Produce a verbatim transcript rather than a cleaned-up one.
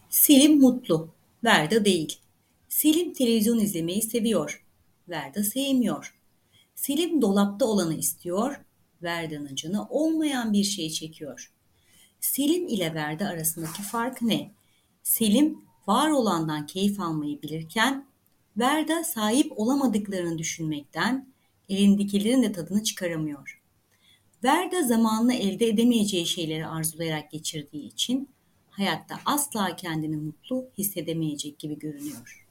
Selim mutlu, Verda değil. Selim televizyon izlemeyi seviyor, Verda sevmiyor. Selim dolapta olanı istiyor, Verda'nın canı olmayan bir şey çekiyor. Selim ile Verda arasındaki fark ne? Selim var olandan keyif almayı bilirken, Verda sahip olamadıklarını düşünmekten, elindekilerin de tadını çıkaramıyor. Verda zamanını elde edemeyeceği şeyleri arzulayarak geçirdiği için hayatta asla kendini mutlu hissedemeyecek gibi görünüyor.